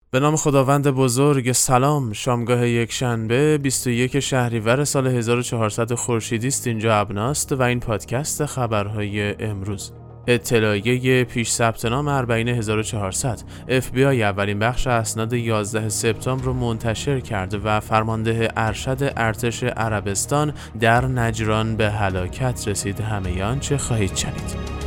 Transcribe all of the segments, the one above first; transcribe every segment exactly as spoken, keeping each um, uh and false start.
به نام خداوند بزرگ. سلام. شامگاه یک شنبه بیست و یک شهریور سال هزار و چهارصد خورشیدی است. اینجا ابناست و این پادکست خبرهای امروز. اطلاعیه پیش ثبت نام اربعین هزار و چهارصد. اف بی آی اولین بخش اسناد یازده سپتامبر رو منتشر کرده و فرمانده ارشد ارتش عربستان در نجران به هلاکت رسید. همه آنچه خواهید شنید.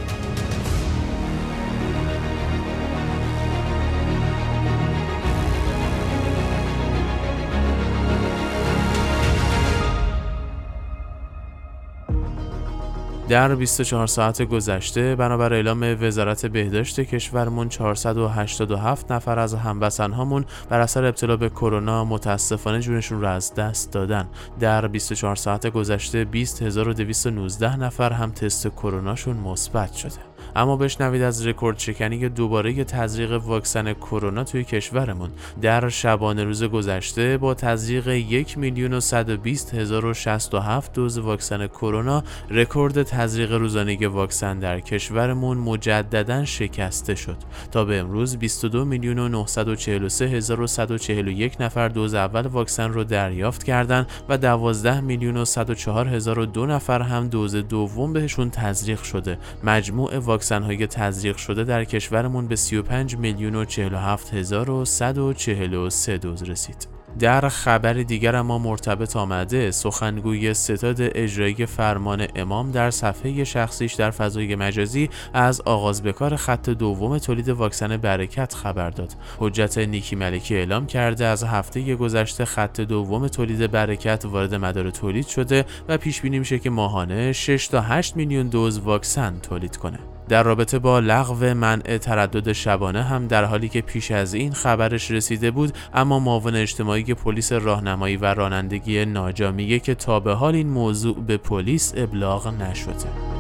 در بیست و چهار ساعت گذشته بنابر اعلام وزارت بهداشت کشورمون چهارصد و هشتاد و هفت نفر از هموطنهامون بر اثر ابتلا به کرونا متاسفانه جونشون رو از دست دادن. در بیست و چهار ساعت گذشته بیست هزار و دویست و نوزده نفر هم تست کروناشون مثبت شده. اما بشنوید از رکورد شکنی دوباره تزریق واکسن کرونا توی کشورمون. در شبانه روز گذشته با تزریق یک میلیون و صد و بیست هزار و شصت و هفت دوز واکسن کرونا رکورد تزریق روزانه واکسن در کشورمون مجددا شکسته شد. تا به امروز بیست و دو میلیون و نهصد و چهل و سه هزار و صد و چهل و یک نفر دوز اول واکسن رو دریافت کردن و دوازده میلیون و صد و چهار هزار و دو نفر هم دوز دوم بهشون تزریق شده. مجموع واکسن های تزریق شده در کشورمون به سی و پنج میلیون و چهل و هفت هزار و صد و چهل و سه دوز رسید. در خبر دیگر اما مرتبط آمده، سخنگوی ستاد اجرایی فرمان امام در صفحه شخصیش در فضای مجازی از آغاز به کار خط دوم تولید واکسن برکت خبر داد. حجت نیکی ملکی اعلام کرده از هفته گذشته خط دوم تولید برکت وارد مدار تولید شده و پیش بینی میشه که ماهانه شش تا هشت میلیون دوز واکسن تولید کنه. در رابطه با لغو منع تردد شبانه هم در حالی که پیش از این خبرش رسیده بود، اما معاون اجتماعی پلیس راهنمایی و رانندگی ناجا میگه که تا به حال این موضوع به پلیس ابلاغ نشده.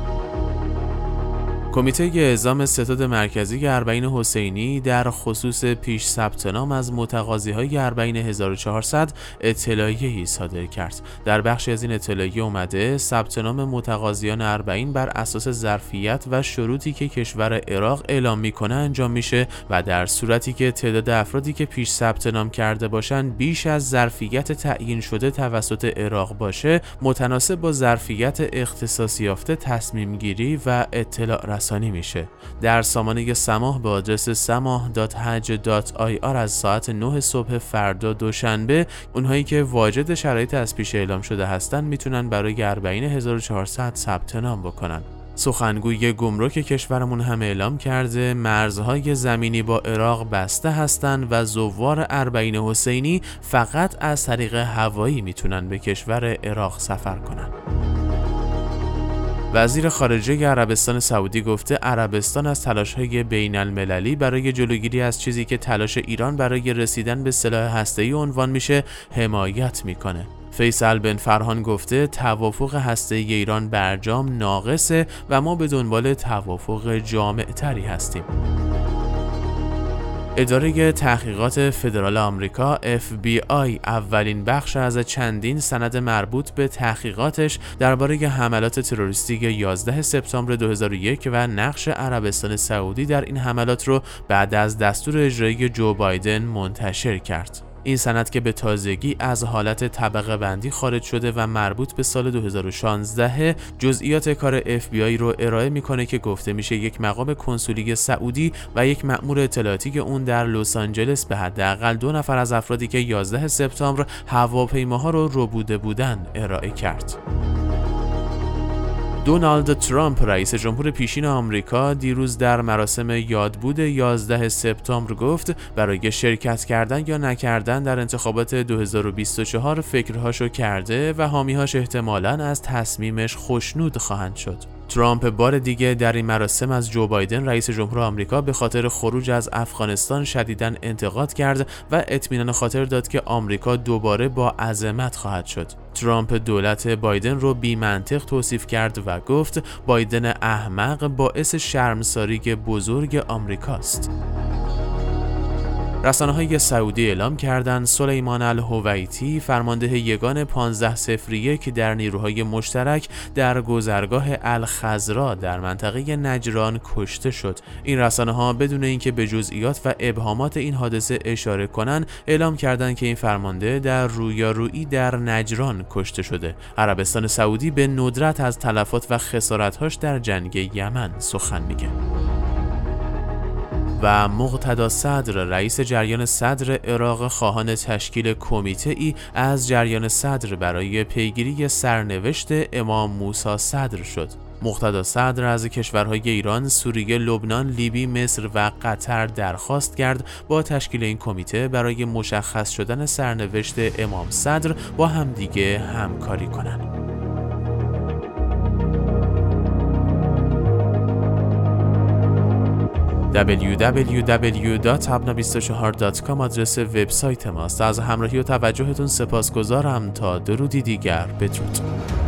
کمیته اعزام ستاد مرکزی اربعین حسینی در خصوص پیش ثبت نام از متقاضی‌های اربعین هزار و چهارصد اطلاعیه‌ای صادر کرد. در بخشی از این اطلاعیه اومده ثبت نام متقاضیان اربعین بر اساس ظرفیت و شروطی که کشور عراق اعلام میکنه انجام میشه و در صورتی که تعداد افرادی که پیش ثبت نام کرده باشن بیش از ظرفیت تعیین شده توسط عراق باشه، متناسب با ظرفیت اختصاص یافته تصمیم گیری و اطلاع رسانی میشه. در سامانه سماح به آدرس سماح دات حج دات آی آر از ساعت نه صبح فردا دوشنبه اونهایی که واجد شرایط از پیش اعلام شده هستن میتونن برای اربعین هزار و چهارصد ثبت نام بکنن. سخنگوی گمرک کشورمون هم اعلام کرده مرزهای زمینی با عراق بسته هستن و زوار اربعین حسینی فقط از طریق هوایی میتونن به کشور عراق سفر کنن. وزیر خارجه عربستان سعودی گفته عربستان از تلاش‌های بین المللی برای جلوگیری از چیزی که تلاش ایران برای رسیدن به سلاح هسته‌ای عنوان میشه حمایت میکنه. فیصل بن فرهان گفته توافق هسته‌ای ایران برجام ناقصه و ما به دنبال توافق جامع‌تری هستیم. اداره تحقیقات فدرال آمریکا اف بی آی اولین بخش از چندین سند مربوط به تحقیقاتش درباره حملات تروریستی یازده سپتامبر دو هزار و یک و نقش عربستان سعودی در این حملات رو بعد از دستور اجرایی جو بایدن منتشر کرد. این سند که به تازگی از حالت طبقه بندی خارج شده و مربوط به سال دو هزار و شانزده جزئیات کار اف بی آی رو ارائه میکنه که گفته میشه یک مقام کنسولی سعودی و یک مأمور اطلاعاتی که اون در لس آنجلس به حداقل دو نفر از افرادی که یازده سپتامبر هواپیماها رو ربوده بودن ارائه کرد. دونالد ترامپ رئیس جمهور پیشین آمریکا دیروز در مراسم یادبود یازده سپتامبر گفت برای شرکت کردن یا نکردن در انتخابات دو هزار و بیست و چهار فکرهاشو کرده و حامیهاش احتمالاً از تصمیمش خوشنود خواهند شد. ترامپ بار دیگه در این مراسم از جو بایدن رئیس جمهور آمریکا به خاطر خروج از افغانستان شدیداً انتقاد کرد و اطمینان خاطر داد که آمریکا دوباره با عظمت خواهد شد. ترامپ دولت بایدن رو بی منطق توصیف کرد و گفت بایدن احمق باعث شرمساری بزرگ آمریکاست. رسانه‌های سعودی اعلام کردند سلیمان الهویتی فرمانده یگان پانزده صفر یک در نیروهای مشترک در گذرگاه الخضرا در منطقه نجران کشته شد. این رسانه‌ها بدون اینکه به جزئیات و ابهامات این حادثه اشاره کنند اعلام کردند که این فرمانده در رویارویی در نجران کشته شده. عربستان سعودی به ندرت از تلفات و خسارت‌هاش در جنگ یمن سخن میگه. و مقتدا صدر رئیس جریان صدر عراق خواهان تشکیل کمیته ای از جریان صدر برای پیگیری سرنوشت امام موسی صدر شد. مقتدا صدر از کشورهای ایران، سوریه، لبنان، لیبی، مصر و قطر درخواست کرد با تشکیل این کمیته برای مشخص شدن سرنوشت امام صدر با همدیگه همکاری کنند. دبلیو دبلیو دبلیو دات ابنا بیست و چهار دات کام آدرس وبسایت ماست. از همراهی و توجهتون سپاسگزارم. تا درودی دیگر، بدرود.